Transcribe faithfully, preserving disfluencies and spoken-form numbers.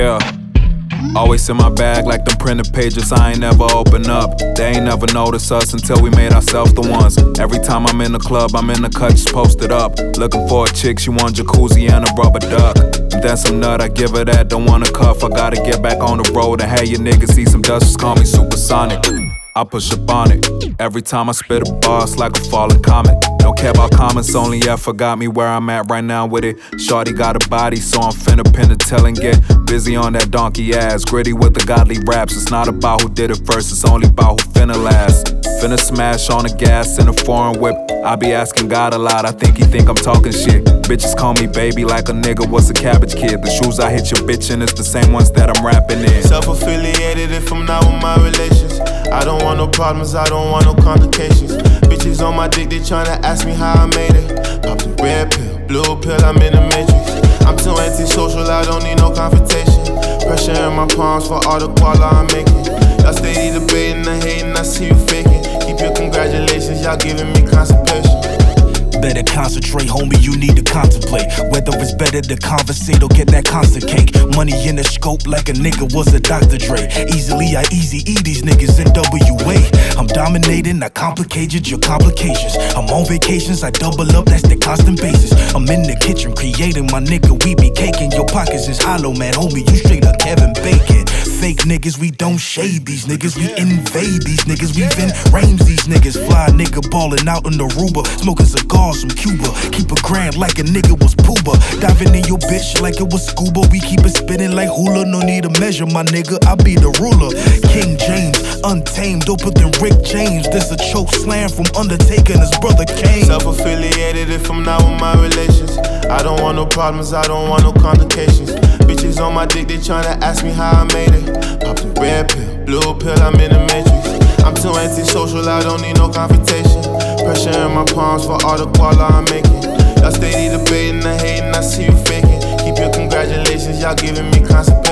Yeah. Always in my bag like them printed pages I ain't never open up. They ain't never noticed us until we made ourselves the ones. Every time I'm in the club, I'm in the cut, just posted up. Looking for a chick, she want jacuzzi and a rubber duck. And then some nut, I give her that, don't wanna cuff. I gotta get back on the road and have your niggas see some dust, just call me supersonic. I push up on it. Every time I spit a bar, it's like a falling comet. Don't care about comments, only effort got me where I'm at right now with it. Shorty got a body, so I'm finna pin the tail and get busy on that donkey ass. Gritty with the godly raps. It's not about who did it first, it's only about who finna last. Finna smash on the gas in a foreign whip. I be asking God a lot, I think he think I'm talking shit. Bitches call me baby like a nigga was a cabbage kid. The shoes I hit your bitch in is the same ones that I'm rapping in. Self-affiliated if I'm not with my relations. I don't want no problems, I don't want no complications. Bitches on my dick, they tryna ask me how I made it. Pop the red pill, blue pill, I'm in the matrix. I'm too antisocial, I don't need no confrontation. Pressure in my palms for all the koala I'm making. Y'all steady debating and hating, I see you faking. Keep your congratulations, y'all giving me constipation. Better concentrate, homie, you need to contemplate whether it's better to conversate or get that constant cake. Money in the scope like a nigga was a Doctor Dre. Easily I easy E these niggas in W A. I'm dominating, I complicated your complications. I'm on vacations, I double up, that's the constant basis. I'm in the kitchen creating my nigga, we be caking. Your pockets is hollow, man, homie, you straight up Kevin Bacon. Fake niggas, we don't shade these niggas, we invade these niggas, we been range these niggas. Fly nigga ballin' out in the Aruba, smoking cigars from Cuba. Keep a grand like a nigga was Pooba. Diving in your bitch like it was scuba. We keep it spinning like hula. No need to measure, my nigga. I be the ruler. King James, untamed, doper than Rick James. This a choke slam from Undertaker and his brother Kane. Self-affiliated if I'm not with my relations. I don't want no problems, I don't want no complications. Bitches on my dick, they tryna ask me how I made it. Pop the red pill, blue pill, I'm in the matrix. I'm too antisocial, I don't need no confrontation. Pressure in my palms for all the koala I'm making. Y'all steady debating and hating, I see you faking. Keep your congratulations, y'all giving me constipation.